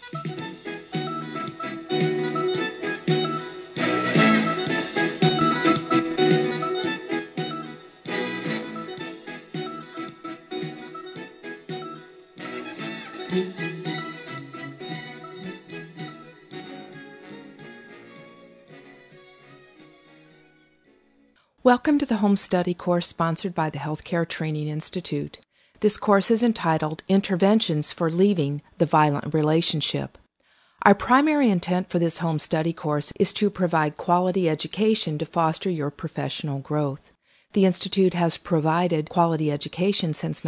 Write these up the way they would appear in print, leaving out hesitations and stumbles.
Welcome to the Home Study course sponsored by the Healthcare Training Institute. This course is entitled Interventions for Leaving the Violent Relationship. Our primary intent for this home study course is to provide quality education to foster your professional growth. The Institute has provided quality education since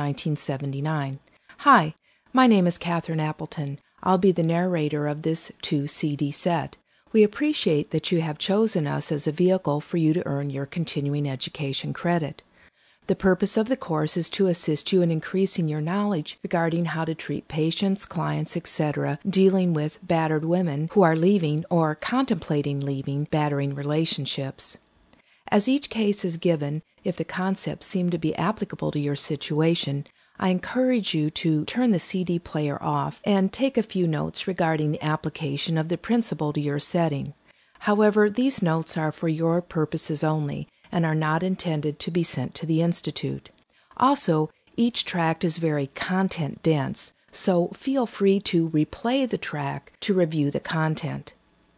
1979. Hi, my name is Catherine Appleton. I'll be the narrator of this 2-CD set. We appreciate that you have chosen us as a vehicle for you to earn your continuing education credit. The purpose of the course is to assist you in increasing your knowledge regarding how to treat patients, clients, etc., dealing with battered women who are leaving or contemplating leaving battering relationships. As each case is given, if the concepts seem to be applicable to your situation, I encourage you to turn the CD player off and take a few notes regarding the application of the principle to your setting. However, these notes are for your purposes only and are not intended to be sent to the Institute. Also, each track is very content-dense, so feel free to replay the track to review the content.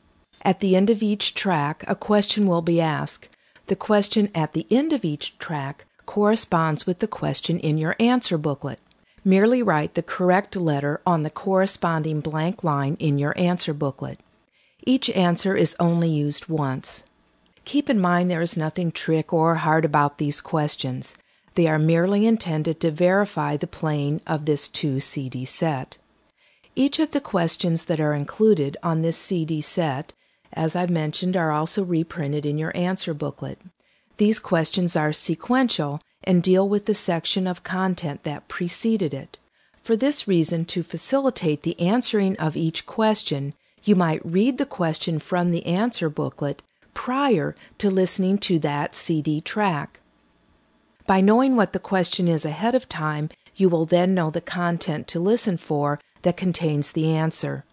At the end of each track, a question will be asked. The question at the end of each track corresponds with the question in your answer booklet. Merely write the correct letter on the corresponding blank line in your answer booklet. Each answer is only used once. Keep in mind there is nothing trick or hard about these questions. They are merely intended to verify the playing of this 2-CD set. Each of the questions that are included on this CD set, as I've mentioned, are also reprinted in your answer booklet. These questions are sequential and deal with the section of content that preceded it. For this reason, to facilitate the answering of each question, you might read the question from the answer booklet prior to listening to that CD track. By knowing what the question is ahead of time, you will then know the content to listen for that contains the answer.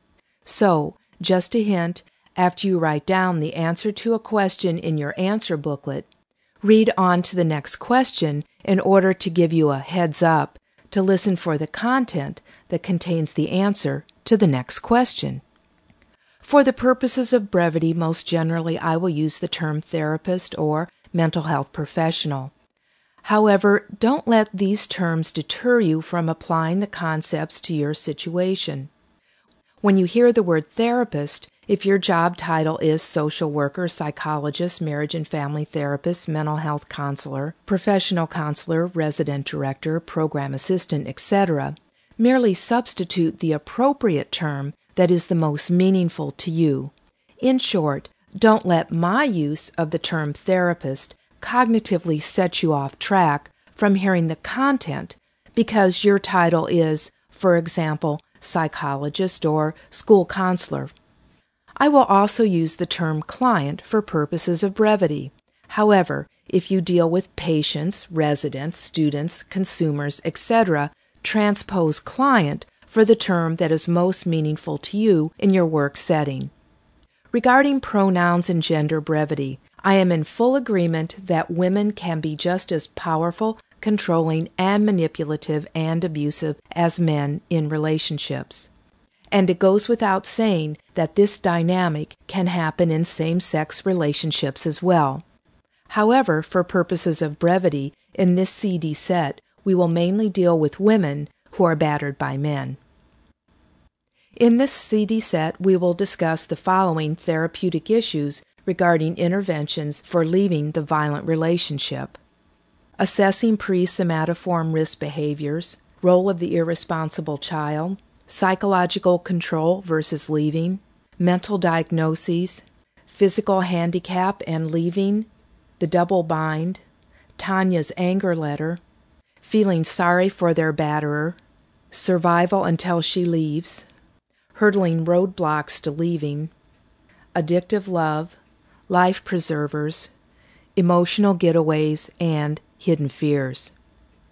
So, just a hint, after you write down the answer to a question in your answer booklet, read on to the next question in order to give you a heads up to listen for the content that contains the answer to the next question. For the purposes of brevity, most generally I will use the term therapist or mental health professional. However, don't let these terms deter you from applying the concepts to your situation. When you hear the word therapist, if your job title is social worker, psychologist, marriage and family therapist, mental health counselor, professional counselor, resident director, program assistant, etc., merely substitute the appropriate term that is the most meaningful to you. In short, don't let my use of the term therapist cognitively set you off track from hearing the content because your title is, for example, psychologist or school counselor. I will also use the term client for purposes of brevity. However, if you deal with patients, residents, students, consumers, etc., transpose client for the term that is most meaningful to you in your work setting. Regarding pronouns and gender brevity, I am in full agreement that women can be just as powerful, controlling, and manipulative and abusive as men in relationships. And it goes without saying that this dynamic can happen in same-sex relationships as well. However, for purposes of brevity, in this CD set, we will mainly deal with women who are battered by men. In this CD set, we will discuss the following therapeutic issues regarding interventions for leaving the violent relationship: assessing pre-somatoform risk behaviors, role of the irresponsible child, psychological control versus leaving, mental diagnoses, physical handicap and leaving, the double bind, Tanya's anger letter, feeling sorry for their batterer, survival until she leaves, hurdling roadblocks to leaving, addictive love, life preservers, emotional getaways, and hidden fears.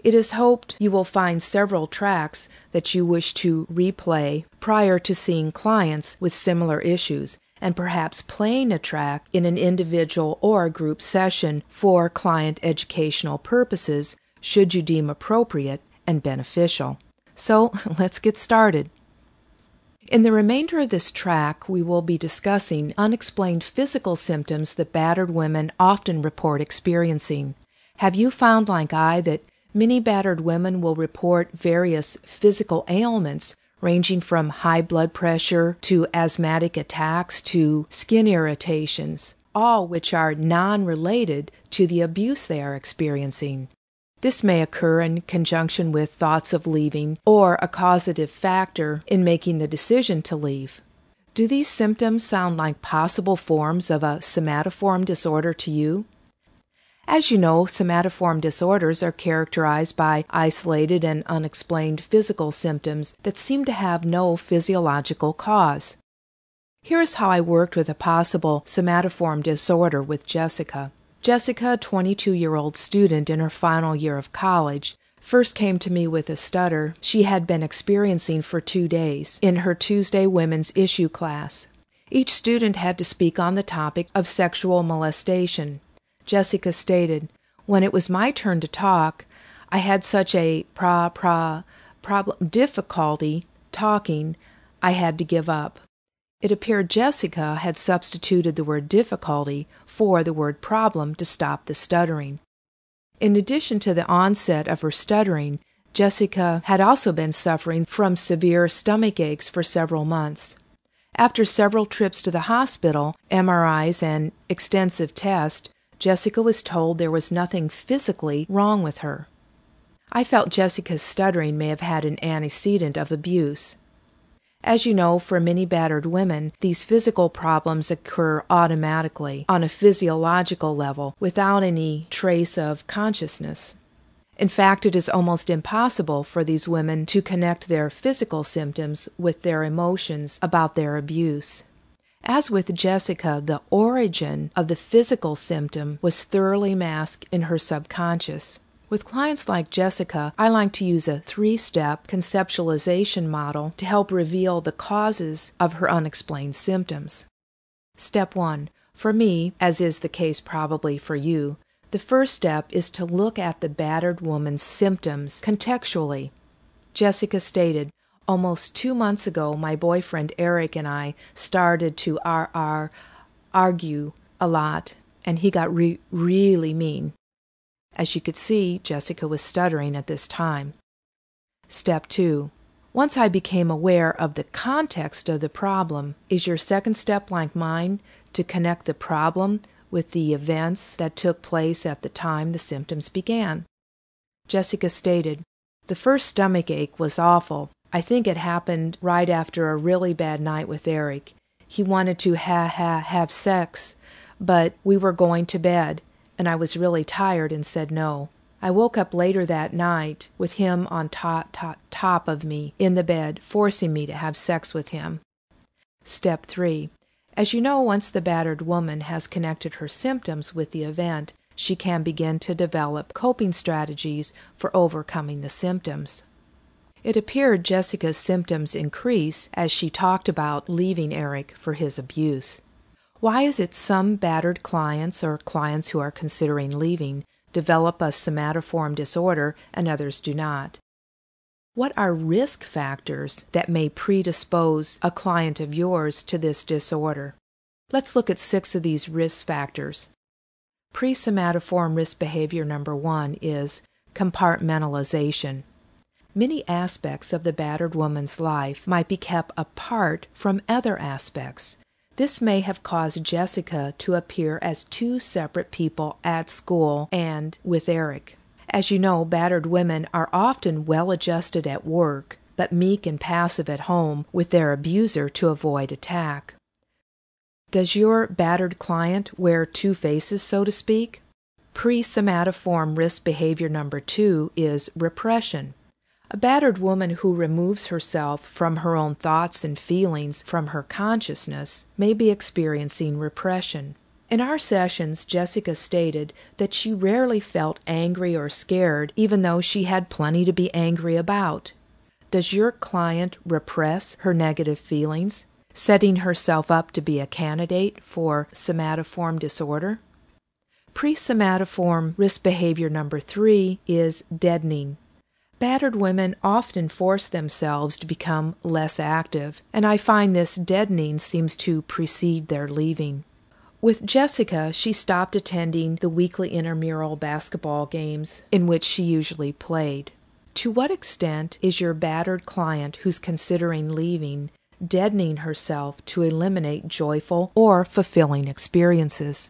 It is hoped you will find several tracks that you wish to replay prior to seeing clients with similar issues, and perhaps playing a track in an individual or group session for client educational purposes should you deem appropriate and beneficial. So let's get started. In the remainder of this track, we will be discussing unexplained physical symptoms that battered women often report experiencing. Have you found, like I, that many battered women will report various physical ailments ranging from high blood pressure to asthmatic attacks to skin irritations, all which are non-related to the abuse they are experiencing? This may occur in conjunction with thoughts of leaving or a causative factor in making the decision to leave. Do these symptoms sound like possible forms of a somatoform disorder to you? As you know, somatoform disorders are characterized by isolated and unexplained physical symptoms that seem to have no physiological cause. Here's how I worked with a possible somatoform disorder with Jessica. Jessica, a 22-year-old student in her final year of college, first came to me with a stutter she had been experiencing for 2 days in her Tuesday women's issue class. Each student had to speak on the topic of sexual molestation. Jessica stated, "When it was my turn to talk, I had such a difficulty talking, I had to give up." It appeared Jessica had substituted the word difficulty for the word problem to stop the stuttering. In addition to the onset of her stuttering, Jessica had also been suffering from severe stomach aches for several months. After several trips to the hospital, MRIs, and extensive tests, Jessica was told there was nothing physically wrong with her. I felt Jessica's stuttering may have had an antecedent of abuse. As you know, for many battered women, these physical problems occur automatically on a physiological level without any trace of consciousness. In fact, it is almost impossible for these women to connect their physical symptoms with their emotions about their abuse. As with Jessica, the origin of the physical symptom was thoroughly masked in her subconscious. With clients like Jessica, I like to use a 3-step conceptualization model to help reveal the causes of her unexplained symptoms. Step 1. For me, as is the case probably for you, the first step is to look at the battered woman's symptoms contextually. Jessica stated, "Almost 2 months ago, my boyfriend Eric and I started to argue a lot, and he got really mean." As you could see, Jessica was stuttering at this time. Step 2. Once I became aware of the context of the problem, is your second step like mine, to connect the problem with the events that took place at the time the symptoms began? Jessica stated, "The first stomach ache was awful. I think it happened right after a really bad night with Eric. He wanted to have sex, but we were going to bed, and I was really tired and said no. I woke up later that night with him on top of me in the bed, forcing me to have sex with him." Step 3. As you know, once the battered woman has connected her symptoms with the event, she can begin to develop coping strategies for overcoming the symptoms. It appeared Jessica's symptoms increase as she talked about leaving Eric for his abuse. Why is it some battered clients or clients who are considering leaving develop a somatoform disorder and others do not? What are risk factors that may predispose a client of yours to this disorder? Let's look at 6 of these risk factors. Pre-somatoform risk behavior number 1 is compartmentalization. Many aspects of the battered woman's life might be kept apart from other aspects. This may have caused Jessica to appear as 2 separate people at school and with Eric. As you know, battered women are often well-adjusted at work, but meek and passive at home with their abuser to avoid attack. Does your battered client wear 2 faces, so to speak? Pre-somatoform risk behavior number 2 is repression. A battered woman who removes herself from her own thoughts and feelings from her consciousness may be experiencing repression. In our sessions, Jessica stated that she rarely felt angry or scared, even though she had plenty to be angry about. Does your client repress her negative feelings, setting herself up to be a candidate for somatoform disorder? Pre-somatoform risk behavior number 3 is deadening. Battered women often force themselves to become less active, and I find this deadening seems to precede their leaving. With Jessica, she stopped attending the weekly intramural basketball games in which she usually played. To what extent is your battered client who's considering leaving deadening herself to eliminate joyful or fulfilling experiences?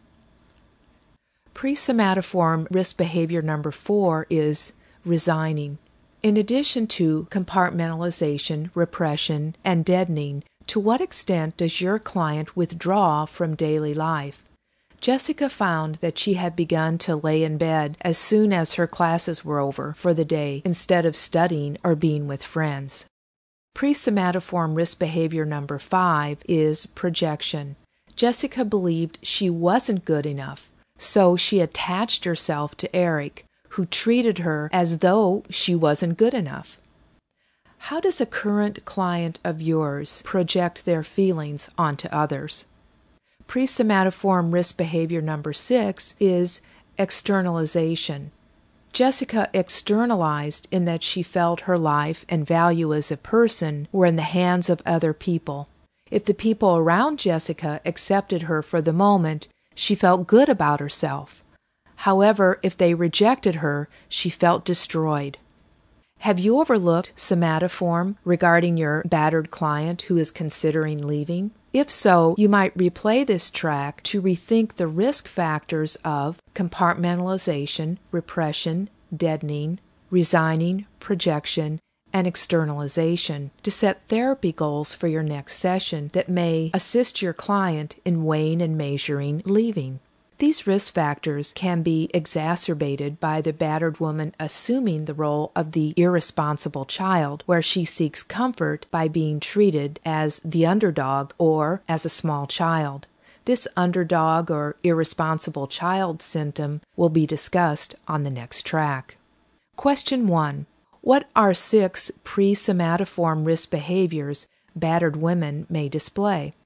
Pre-somatoform risk behavior number 4 is resigning. In addition to compartmentalization, repression, and deadening, to what extent does your client withdraw from daily life? Jessica found that she had begun to lay in bed as soon as her classes were over for the day instead of studying or being with friends. Pre-somatoform risk behavior number 5 is projection. Jessica believed she wasn't good enough, so she attached herself to Eric, who treated her as though she wasn't good enough. How does a current client of yours project their feelings onto others? Pre-somatoform risk behavior number 6 is externalization. Jessica externalized in that she felt her life and value as a person were in the hands of other people. If the people around Jessica accepted her for the moment, she felt good about herself. However, if they rejected her, she felt destroyed. Have you overlooked somatoform regarding your battered client who is considering leaving? If so, you might replay this track to rethink the risk factors of compartmentalization, repression, deadening, resigning, projection, and externalization to set therapy goals for your next session that may assist your client in weighing and measuring leaving. These risk factors can be exacerbated by the battered woman assuming the role of the irresponsible child, where she seeks comfort by being treated as the underdog or as a small child. This underdog or irresponsible child symptom will be discussed on the next track. Question 1. What are 6 pre-somatoform risk behaviors battered women may display?